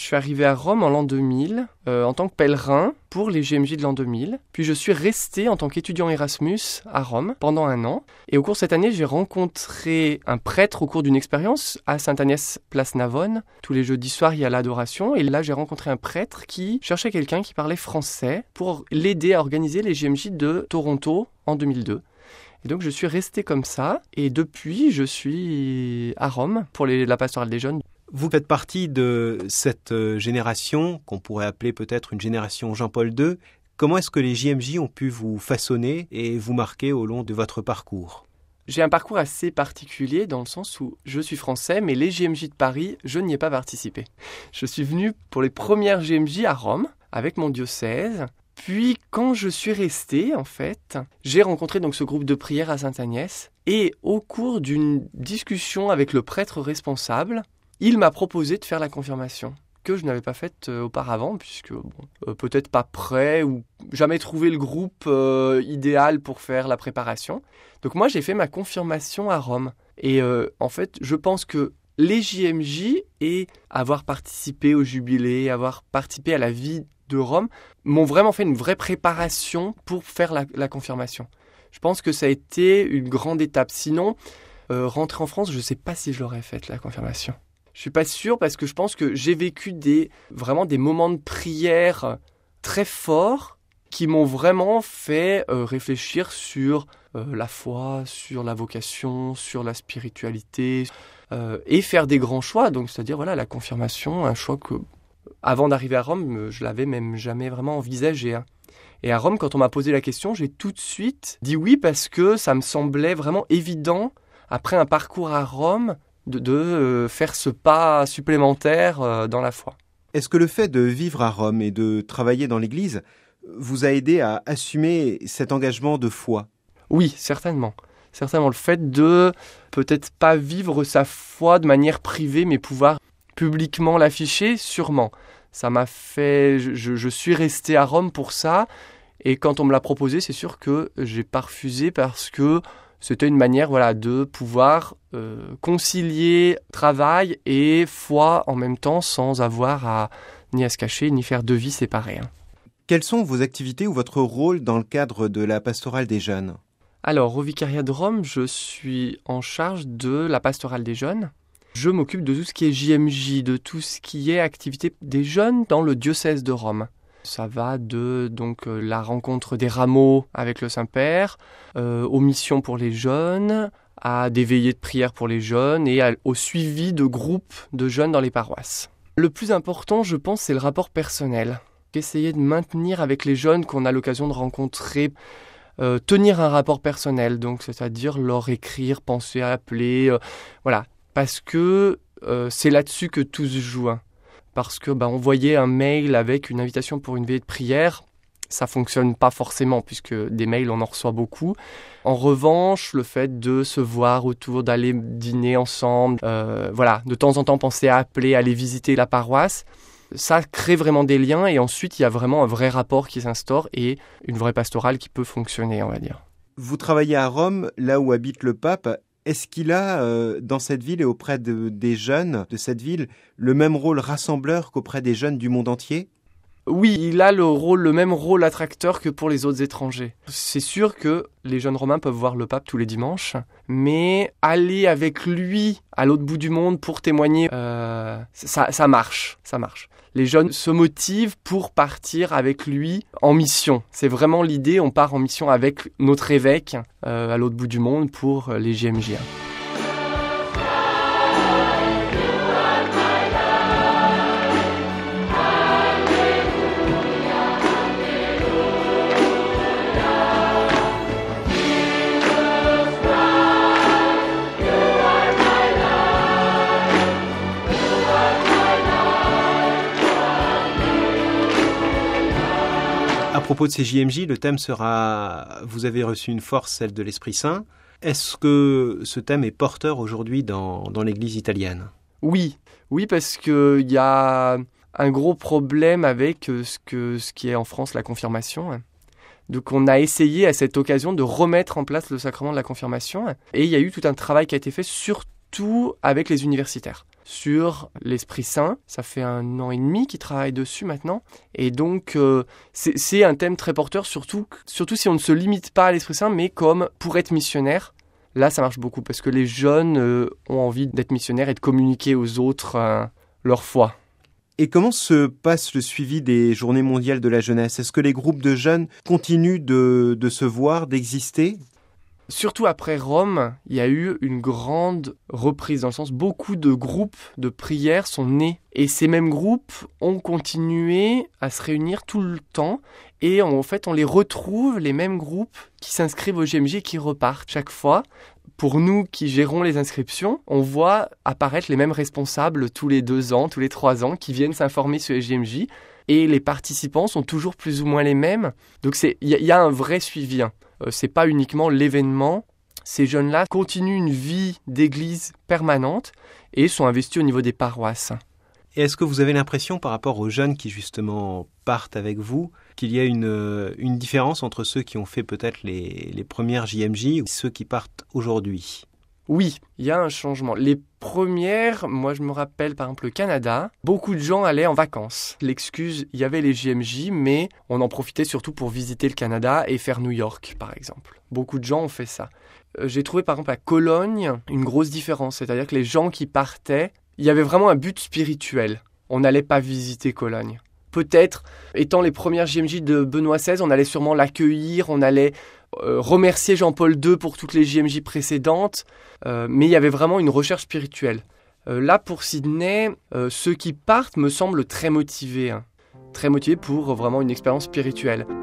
suis arrivé à Rome en l'an 2000 en tant que pèlerin pour les JMJ de l'an 2000. Puis je suis resté en tant qu'étudiant Erasmus à Rome pendant 1 an. Et au cours de cette année, j'ai rencontré un prêtre au cours d'une expérience à Sainte-Agnès, place Navone. Tous les jeudis soirs, il y a l'adoration. Et là, j'ai rencontré un prêtre qui cherchait quelqu'un qui parlait français pour l'aider à organiser les JMJ de Toronto en 2002. Et donc, je suis resté comme ça. Et depuis, je suis à Rome pour la pastorale des jeunes. Vous faites partie de cette génération, qu'on pourrait appeler peut-être une génération Jean-Paul II. Comment est-ce que les JMJ ont pu vous façonner et vous marquer au long de votre parcours ? J'ai un parcours assez particulier dans le sens où je suis français, mais les JMJ de Paris, je n'y ai pas participé. Je suis venu pour les premières JMJ à Rome, avec mon diocèse. Puis, quand je suis resté, en fait, j'ai rencontré donc ce groupe de prière à Sainte-Agnès. Et au cours d'une discussion avec le prêtre responsable, il m'a proposé de faire la confirmation, que je n'avais pas faite auparavant, puisque peut-être pas prêt ou jamais trouvé le groupe idéal pour faire la préparation. Donc moi, j'ai fait ma confirmation à Rome. Et en fait, je pense que les JMJ et avoir participé au jubilé, avoir participé à la vie de Rome, m'ont vraiment fait une vraie préparation pour faire la confirmation. Je pense que ça a été une grande étape. Sinon, rentrer en France, je ne sais pas si je l'aurais faite, la confirmation. Je suis pas sûr parce que je pense que j'ai vécu vraiment des moments de prière très forts qui m'ont vraiment fait réfléchir sur la foi, sur la vocation, sur la spiritualité et faire des grands choix. Donc, c'est-à-dire voilà, la confirmation, un choix que, avant d'arriver à Rome, je l'avais même jamais vraiment envisagé. Et à Rome, quand on m'a posé la question, j'ai tout de suite dit oui parce que ça me semblait vraiment évident, après un parcours à Rome, de faire ce pas supplémentaire dans la foi. Est-ce que le fait de vivre à Rome et de travailler dans l'Église vous a aidé à assumer cet engagement de foi ? Oui, certainement. Certainement, le fait de peut-être pas vivre sa foi de manière privée, mais pouvoir publiquement l'afficher, sûrement. Ça m'a fait... Je suis resté à Rome pour ça, et quand on me l'a proposé, c'est sûr que j'ai pas refusé parce que c'était une manière de pouvoir concilier travail et foi en même temps sans avoir ni à se cacher ni faire 2 vies séparées. Quelles sont vos activités ou votre rôle dans le cadre de la pastorale des jeunes ? Alors, au vicariat de Rome, je suis en charge de la pastorale des jeunes. Je m'occupe de tout ce qui est JMJ, de tout ce qui est activité des jeunes dans le diocèse de Rome. Ça va de la rencontre des rameaux avec le Saint-Père, aux missions pour les jeunes, à des veillées de prière pour les jeunes et au suivi de groupes de jeunes dans les paroisses. Le plus important, je pense, c'est le rapport personnel. Essayer de maintenir avec les jeunes qu'on a l'occasion de rencontrer, tenir un rapport personnel, donc c'est-à-dire leur écrire, penser, appeler, parce que c'est là-dessus que tout se joue. Parce que envoyer un mail avec une invitation pour une veillée de prière, ça fonctionne pas forcément puisque des mails on en reçoit beaucoup. En revanche, le fait de se voir autour, d'aller dîner ensemble, de temps en temps penser à appeler, aller visiter la paroisse, ça crée vraiment des liens et ensuite il y a vraiment un vrai rapport qui s'instaure et une vraie pastorale qui peut fonctionner, on va dire. Vous travaillez à Rome, là où habite le pape. Est-ce qu'il a, dans cette ville et auprès des jeunes de cette ville, le même rôle rassembleur qu'auprès des jeunes du monde entier ? Oui, il a le même rôle attracteur que pour les autres étrangers. C'est sûr que les jeunes romains peuvent voir le pape tous les dimanches, mais aller avec lui à l'autre bout du monde pour témoigner, ça marche. Les jeunes se motivent pour partir avec lui en mission. C'est vraiment l'idée, on part en mission avec notre évêque à l'autre bout du monde pour les JMJ. À propos de ces JMJ, le thème sera « Vous avez reçu une force, celle de l'Esprit Saint ». Est-ce que ce thème est porteur aujourd'hui dans l'Église italienne ? Oui, parce qu'il y a un gros problème avec ce qui est en France la confirmation. Donc on a essayé à cette occasion de remettre en place le sacrement de la confirmation. Et il y a eu tout un travail qui a été fait surtout avec les universitaires, sur l'Esprit Saint. Ça fait 1 an et demi qu'il travaille dessus maintenant. Et donc, c'est un thème très porteur, surtout si on ne se limite pas à l'Esprit Saint, mais comme pour être missionnaire. Là, ça marche beaucoup parce que les jeunes ont envie d'être missionnaires et de communiquer aux autres leur foi. Et comment se passe le suivi des Journées mondiales de la jeunesse ? Est-ce que les groupes de jeunes continuent de se voir, d'exister ? Surtout après Rome, il y a eu une grande reprise, dans le sens beaucoup de groupes de prière sont nés. Et ces mêmes groupes ont continué à se réunir tout le temps. Et en fait, on les retrouve, les mêmes groupes qui s'inscrivent au JMJ et qui repartent chaque fois. Pour nous qui gérons les inscriptions, on voit apparaître les mêmes responsables tous les 2 ans, tous les 3 ans, qui viennent s'informer sur les JMJ. Et les participants sont toujours plus ou moins les mêmes. Donc il y a un vrai suivi. C'est pas uniquement l'événement. Ces jeunes-là continuent une vie d'église permanente et sont investis au niveau des paroisses. Et est-ce que vous avez l'impression, par rapport aux jeunes qui justement partent avec vous, qu'il y a une différence entre ceux qui ont fait peut-être les premières JMJ et ceux qui partent aujourd'hui ? Oui, il y a un changement. Les premières, moi je me rappelle par exemple le Canada, beaucoup de gens allaient en vacances. L'excuse, il y avait les JMJ, mais on en profitait surtout pour visiter le Canada et faire New York par exemple. Beaucoup de gens ont fait ça. J'ai trouvé par exemple à Cologne une grosse différence, c'est-à-dire que les gens qui partaient, il y avait vraiment un but spirituel. On n'allait pas visiter Cologne. Peut-être, étant les premières JMJ de Benoît XVI, on allait sûrement l'accueillir, on allait remercier Jean-Paul II pour toutes les JMJ précédentes, mais il y avait vraiment une recherche spirituelle. Là, pour Sydney, ceux qui partent me semblent très motivés pour vraiment une expérience spirituelle.